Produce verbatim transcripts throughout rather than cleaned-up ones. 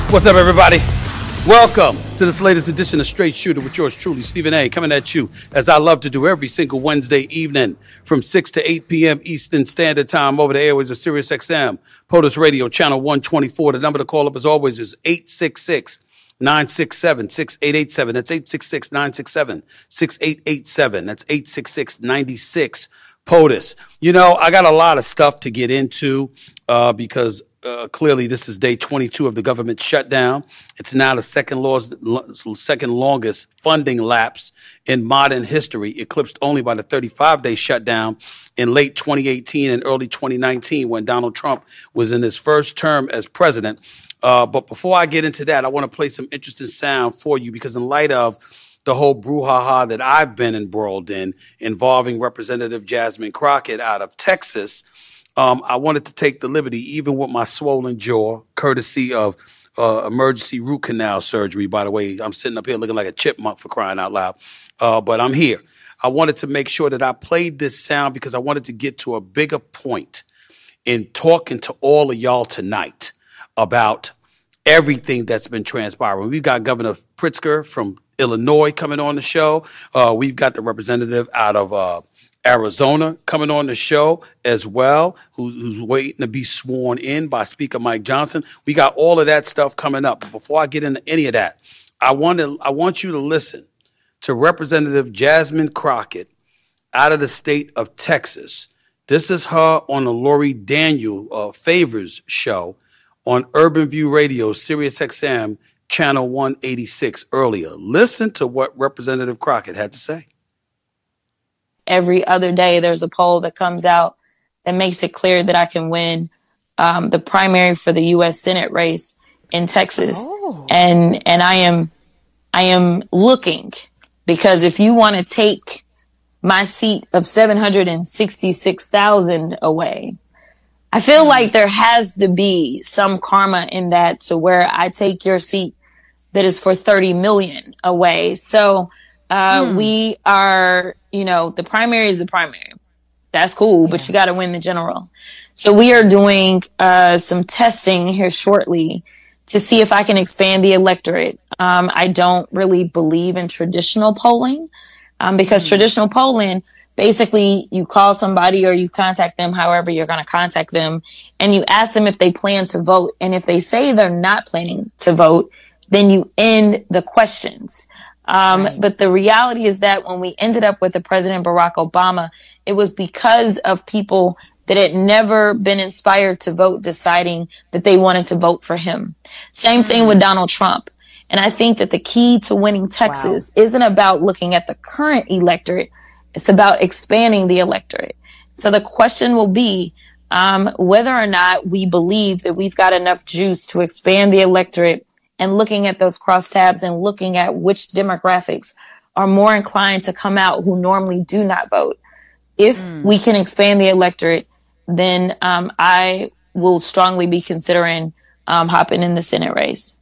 What's up, everybody? Welcome to this latest edition of Straight Shooter with yours truly, Stephen A., coming at you as I love to do every single Wednesday evening from six to eight p.m. Eastern Standard Time over the airways of Sirius X M, POTUS Radio, Channel one twenty-four. The number to call up, as always, is eight six six, nine six seven, six eight eight seven. That's eight six six, nine six seven, six eight eight seven. That's eight six six, nine six, POTUS. You know, I got a lot of stuff to get into uh, because Uh, clearly, this is day twenty-two of the government shutdown. It's now the second, laws, second longest funding lapse in modern history, eclipsed only by the thirty-five day shutdown in late twenty eighteen and early twenty nineteen when Donald Trump was in his first term as president. Uh, but before I get into that, I want to play some interesting sound for you because in light of the whole brouhaha that I've been embroiled in involving Representative Jasmine Crockett out of Texas, Um, I wanted to take the liberty, even with my swollen jaw, courtesy of uh, emergency root canal surgery. By the way, I'm sitting up here looking like a chipmunk for crying out loud. Uh, but I'm here. I wanted to make sure that I played this sound because I wanted to get to a bigger point in talking to all of y'all tonight about everything that's been transpiring. We've got Governor Pritzker from Illinois coming on the show. Uh, we've got the representative out of uh, Arizona coming on the show as well, who's, who's waiting to be sworn in by Speaker Mike Johnson. We got all of that stuff coming up. But before I get into any of that, I want to, I want you to listen to Representative Jasmine Crockett out of the state of Texas. This is her on the Lori Daniel uh, Favors show on Urban View Radio, Sirius X M, Channel one eighty-six earlier. Listen to what Representative Crockett had to say. Every other day, there's a poll that comes out that makes it clear that I can win um, the primary for the U S Senate race in Texas. Oh. And and I am I am looking because if you want to take my seat of seven hundred sixty-six thousand away, I feel mm. like there has to be some karma in that to where I take your seat that is for thirty million away. So uh, mm. we are, you know, the primary is the primary. That's cool, yeah. But you got to win the general. So we are doing uh, some testing here shortly to see if I can expand the electorate. Um, I don't really believe in traditional polling um, because mm. traditional polling, basically you call somebody or you contact them, however you're going to contact them, and you ask them if they plan to vote. And if they say they're not planning to vote, then you end the questions. Um, right. But the reality is that when we ended up with the President Barack Obama, it was because of people that had never been inspired to vote, deciding that they wanted to vote for him. Same mm-hmm. thing with Donald Trump. And I think that the key to winning Texas wow. isn't about looking at the current electorate. It's about expanding the electorate. So the question will be, um, whether or not we believe that we've got enough juice to expand the electorate, and looking at those crosstabs and looking at which demographics are more inclined to come out who normally do not vote. If mm. we can expand the electorate, then um, I will strongly be considering um, hopping in the Senate race.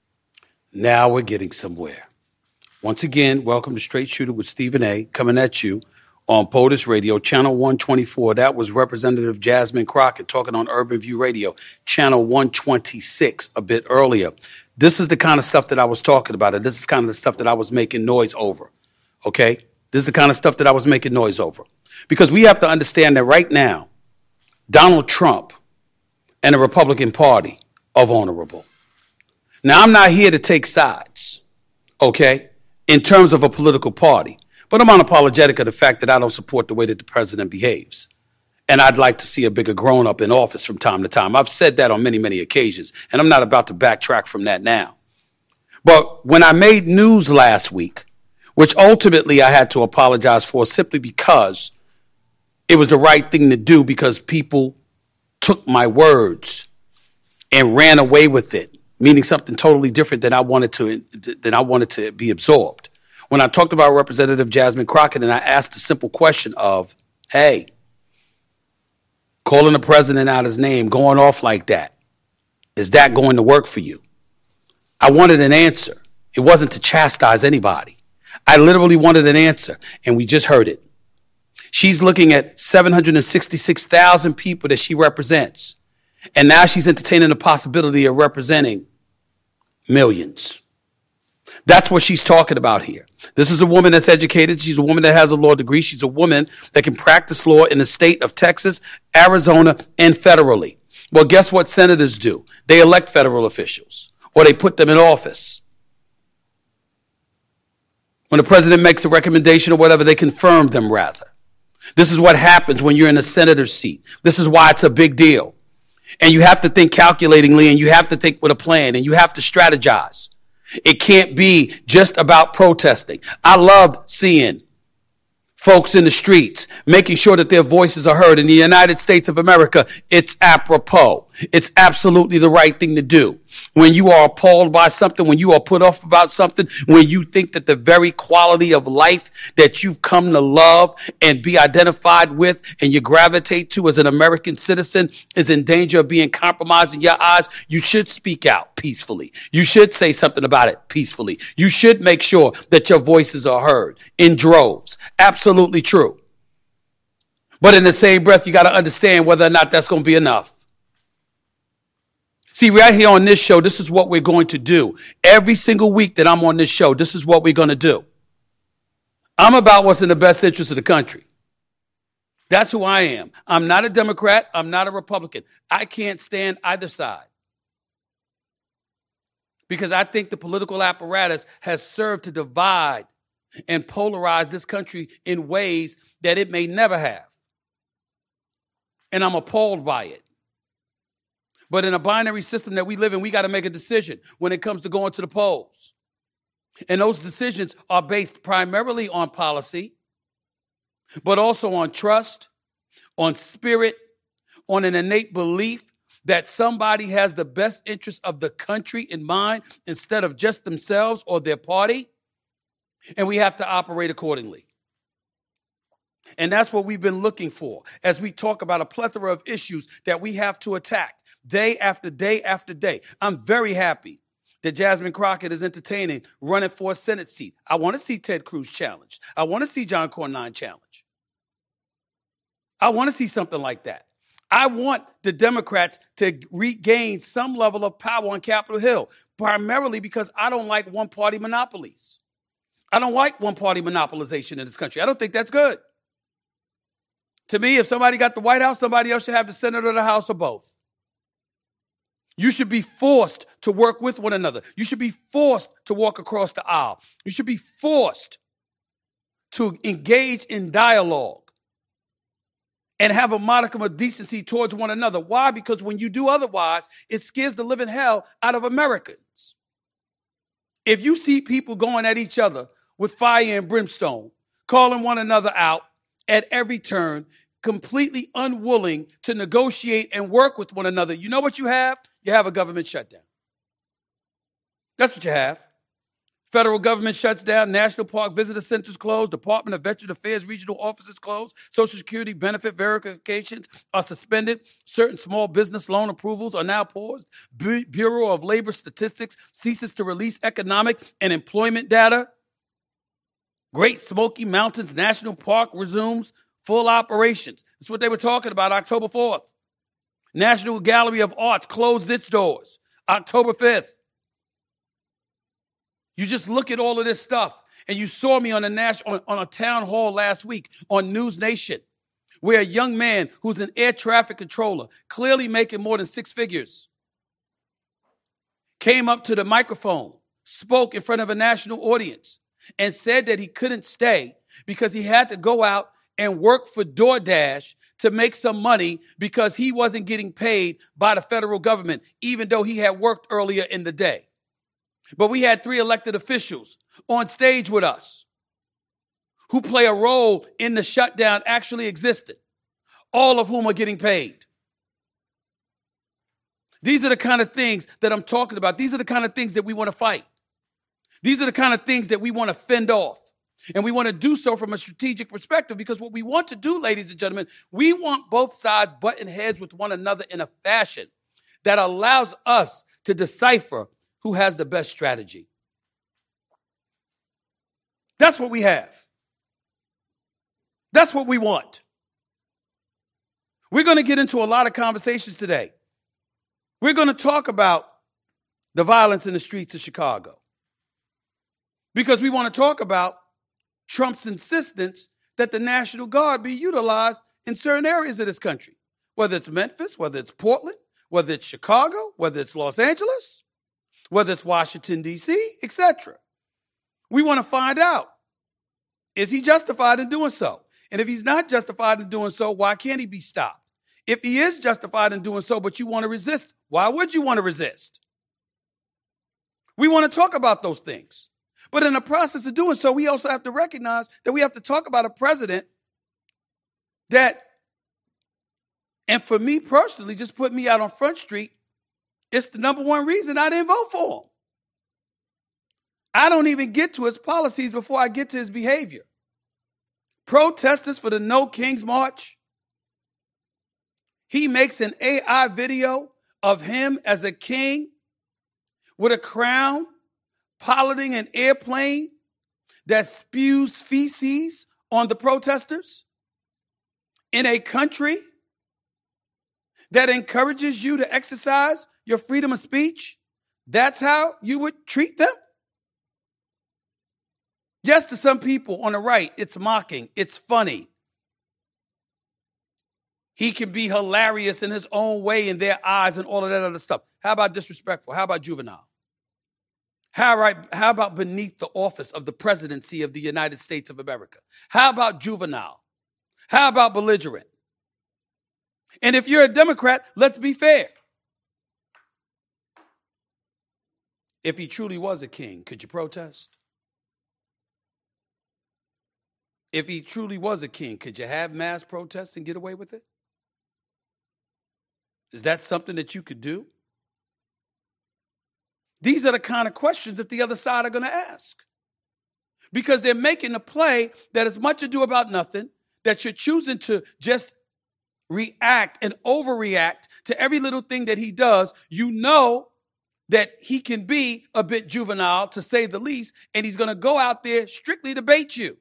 Now we're getting somewhere. Once again, welcome to Straight Shooter with Stephen A., coming at you on POTUS Radio, Channel one twenty-four. That was Representative Jasmine Crockett talking on Urban View Radio, Channel one twenty-six a bit earlier. This is the kind of stuff that I was talking about, and this is kind of the stuff that I was making noise over, okay? This is the kind of stuff that I was making noise over. Because we have to understand that right now, Donald Trump and the Republican Party are vulnerable. Now, I'm not here to take sides, okay, in terms of a political party, but I'm unapologetic of the fact that I don't support the way that the president behaves. And I'd like to see a bigger grown-up in office from time to time. I've said that on many, many occasions, and I'm not about to backtrack from that now. But when I made news last week, which ultimately I had to apologize for simply because it was the right thing to do because people took my words and ran away with it, meaning something totally different than I wanted to, than I wanted to be absorbed. When I talked about Representative Jasmine Crockett and I asked the simple question of, hey, calling the president out his name, going off like that, is that going to work for you? I wanted an answer. It wasn't to chastise anybody. I literally wanted an answer, and we just heard it. She's looking at seven hundred sixty-six thousand people that she represents, and now she's entertaining the possibility of representing Millions. That's what she's talking about here. This is a woman that's educated. She's a woman that has a law degree. She's a woman that can practice law in the state of Texas, Arizona, and federally. Well, guess what senators do? They elect federal officials, or they put them in office. When the president makes a recommendation or whatever, they confirm them rather. This is what happens when you're in a senator's seat. This is why it's a big deal. And you have to think calculatingly, and you have to think with a plan, and you have to strategize. It can't be just about protesting. I loved seeing folks in the streets, making sure that their voices are heard. In the United States of America, it's apropos. It's absolutely the right thing to do. When you are appalled by something, when you are put off about something, when you think that the very quality of life that you've come to love and be identified with and you gravitate to as an American citizen is in danger of being compromised in your eyes, you should speak out peacefully. You should say something about it peacefully. You should make sure that your voices are heard in droves. Absolutely true. But in the same breath, you got to understand whether or not that's going to be enough. See, right here on this show, this is what we're going to do. Every single week that I'm on this show, this is what we're going to do. I'm about what's in the best interest of the country. That's who I am. I'm not a Democrat. I'm not a Republican. I can't stand either side. Because I think the political apparatus has served to divide and polarize this country in ways that it may never have. And I'm appalled by it. But in a binary system that we live in, we got to make a decision when it comes to going to the polls. And those decisions are based primarily on policy, but also on trust, on spirit, on an innate belief that somebody has the best interest of the country in mind instead of just themselves or their party. And we have to operate accordingly. And that's what we've been looking for as we talk about a plethora of issues that we have to attack day after day after day. I'm very happy that Jasmine Crockett is entertaining running for a Senate seat. I want to see Ted Cruz challenged. I want to see John Cornyn challenged. I want to see something like that. I want the Democrats to regain some level of power on Capitol Hill, primarily because I don't like one-party monopolies. I don't like one-party monopolization in this country. I don't think that's good. To me, if somebody got the White House, somebody else should have the Senate or the House or both. You should be forced to work with one another. You should be forced to walk across the aisle. You should be forced to engage in dialogue and have a modicum of decency towards one another. Why? Because when you do otherwise, it scares the living hell out of Americans. If you see people going at each other with fire and brimstone, calling one another out at every turn, completely unwilling to negotiate and work with one another, you know what you have? You have a government shutdown. That's what you have. Federal government shuts down, national park visitor centers closed, Department of Veteran Affairs regional offices closed, Social Security benefit verifications are suspended, certain small business loan approvals are now paused, Bu- Bureau of Labor Statistics ceases to release economic and employment data, Great Smoky Mountains National Park resumes full operations. That's what they were talking about October fourth. National Gallery of Arts closed its doors October fifth. You just look at all of this stuff, and you saw me on a national, on, on a town hall last week on News Nation, where a young man who's an air traffic controller, clearly making more than six figures, came up to the microphone, spoke in front of a national audience, and said that he couldn't stay because he had to go out and work for DoorDash to make some money because he wasn't getting paid by the federal government, even though he had worked earlier in the day. But we had three elected officials on stage with us who play a role in the shutdown actually existed, all of whom are getting paid. These are the kind of things that I'm talking about. These are the kind of things that we want to fight. These are the kind of things that we want to fend off. And we want to do so from a strategic perspective because what we want to do, ladies and gentlemen, we want both sides butting heads with one another in a fashion that allows us to decipher who has the best strategy. That's what we have. That's what we want. We're going to get into a lot of conversations today. We're going to talk about the violence in the streets of Chicago. Because we want to talk about Trump's insistence that the National Guard be utilized in certain areas of this country, whether it's Memphis, whether it's Portland, whether it's Chicago, whether it's Los Angeles, whether it's Washington, D C, et cetera. We want to find out, is he justified in doing so? And if he's not justified in doing so, why can't he be stopped? If he is justified in doing so, but you want to resist, why would you want to resist? We want to talk about those things. But in the process of doing so, we also have to recognize that we have to talk about a president that, and for me personally, just put me out on Front Street, it's the number one reason I didn't vote for him. I don't even get to his policies before I get to his behavior. Protesters for the No Kings March. He makes an A I video of him as a king with a crown, piloting an airplane that spews feces on the protesters in a country that encourages you to exercise your freedom of speech. That's how you would treat them? Yes, to some people on the right, it's mocking, it's funny. He can be hilarious in his own way in their eyes and all of that other stuff. How about disrespectful? How about juvenile? How, right, how about beneath the office of the presidency of the United States of America? How about juvenile? How about belligerent? And if you're a Democrat, let's be fair. If he truly was a king, could you protest? If he truly was a king, could you have mass protests and get away with it? Is that something that you could do? These are the kind of questions that the other side are going to ask. Because they're making a play that is much ado about nothing, that you're choosing to just react and overreact to every little thing that he does. You know that he can be a bit juvenile, to say the least, and he's going to go out there strictly to bait you.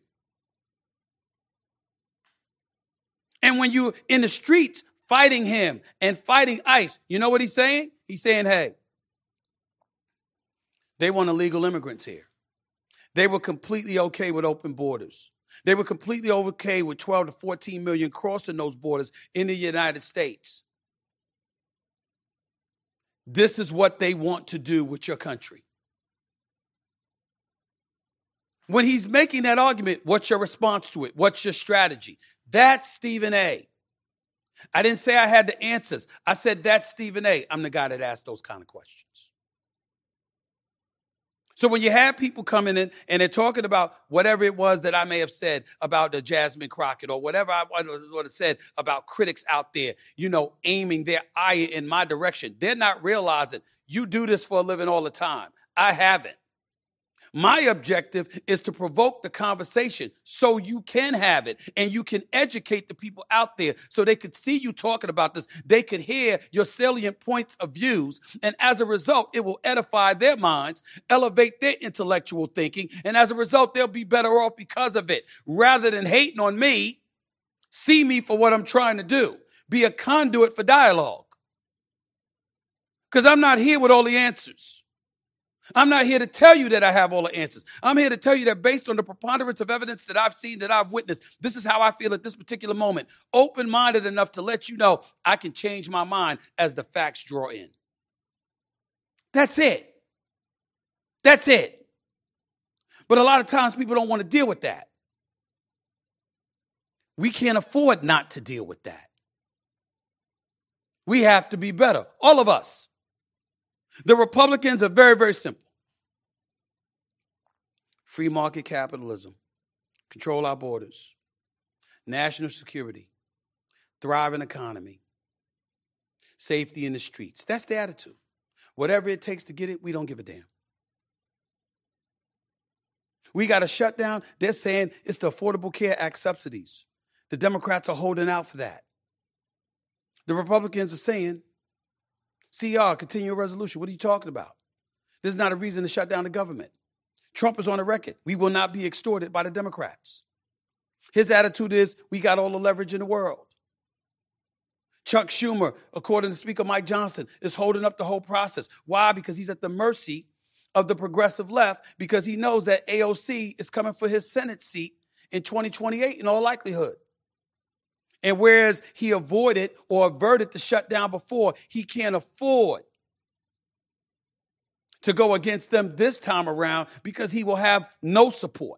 And when you're in the streets fighting him and fighting ICE, you know what he's saying? He's saying, hey, they want illegal immigrants here. They were completely okay with open borders. They were completely okay with twelve to fourteen million crossing those borders in the United States. This is what they want to do with your country. When he's making that argument, what's your response to it? What's your strategy? That's Stephen A. I didn't say I had the answers. I said that's Stephen A. I'm the guy that asked those kind of questions. So when you have people coming in and they're talking about whatever it was that I may have said about the Jasmine Crockett, or whatever I would have said about critics out there, you know, aiming their eye in my direction, they're not realizing you do this for a living all the time. I haven't. My objective is to provoke the conversation so you can have it and you can educate the people out there so they could see you talking about this. They could hear your salient points of views. And as a result, it will edify their minds, elevate their intellectual thinking. And as a result, they'll be better off because of it. Rather than hating on me, see me for what I'm trying to do. Be a conduit for dialogue. Because I'm not here with all the answers. I'm not here to tell you that I have all the answers. I'm here to tell you that based on the preponderance of evidence that I've seen, that I've witnessed, this is how I feel at this particular moment. Open-minded enough to let you know I can change my mind as the facts draw in. That's it. That's it. But a lot of times people don't want to deal with that. We can't afford not to deal with that. We have to be better. All of us. The Republicans are very, very simple. Free market capitalism, control our borders, national security, thriving economy, safety in the streets. That's the attitude. Whatever it takes to get it, we don't give a damn. We got a shutdown. They're saying it's the Affordable Care Act subsidies. The Democrats are holding out for that. The Republicans are saying, C R, continuing resolution. What are you talking about? There's not a reason to shut down the government. Trump is on the record. We will not be extorted by the Democrats. His attitude is, we got all the leverage in the world. Chuck Schumer, according to Speaker Mike Johnson, is holding up the whole process. Why? Because he's at the mercy of the progressive left, because he knows that A O C is coming for his Senate seat in twenty twenty-eight in all likelihood. And whereas he avoided or averted the shutdown before, he can't afford to go against them this time around because he will have no support.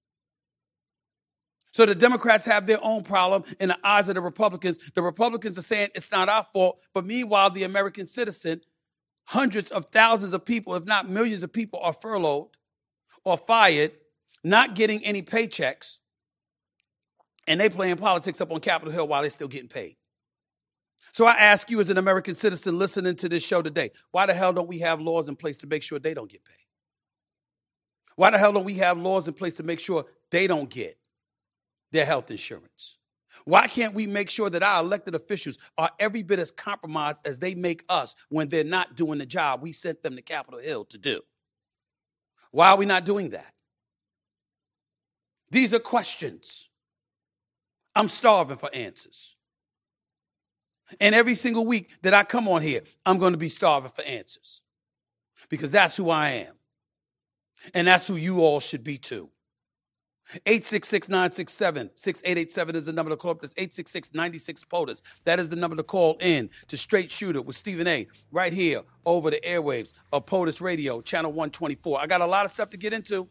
So the Democrats have their own problem in the eyes of the Republicans. The Republicans are saying it's not our fault, but meanwhile, the American citizen, hundreds of thousands of people, if not millions of people, are furloughed or fired, not getting any paychecks, and they playing politics up on Capitol Hill while they're still getting paid. So I ask you as an American citizen listening to this show today, why the hell don't we have laws in place to make sure they don't get paid? Why the hell don't we have laws in place to make sure they don't get their health insurance? Why can't we make sure that our elected officials are every bit as compromised as they make us when they're not doing the job we sent them to Capitol Hill to do? Why are we not doing that? These are questions. I'm starving for answers. And every single week that I come on here, I'm going to be starving for answers, because that's who I am. And that's who you all should be too. eight six six, nine six seven, six eight eight seven is the number to call up. That's eight six six, nine six, POTUS. That is the number to call in to Straight Shooter with Stephen A. right here over the airwaves of POTUS Radio, channel one twenty-four. I got a lot of stuff to get into.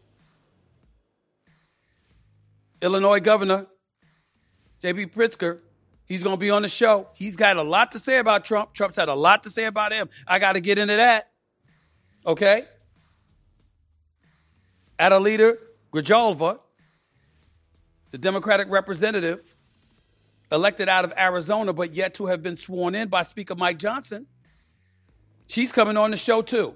Illinois Governor J B Pritzker, he's going to be on the show. He's got a lot to say about Trump. Trump's had a lot to say about him. I got to get into that. Okay? Adelita Grijalva, the Democratic representative elected out of Arizona, but yet to have been sworn in by Speaker Mike Johnson, she's coming on the show too.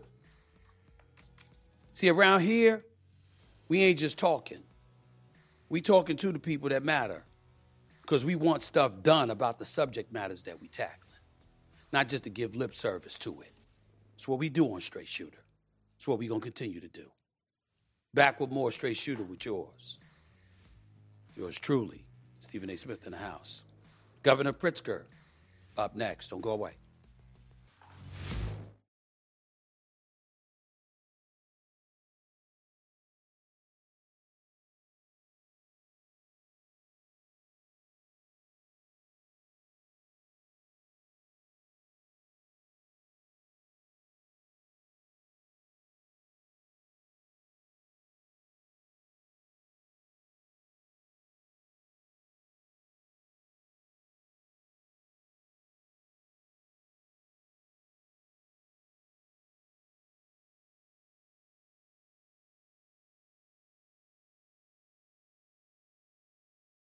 See, around here, we ain't just talking. We talking to the people that matter, because we want stuff done about the subject matters that we tackling, not just to give lip service to it. It's what we do on Straight Shooter. It's what we're going to continue to do. Back with more Straight Shooter with yours. Yours truly, Stephen A. Smith in the house. Governor Pritzker up next. Don't go away.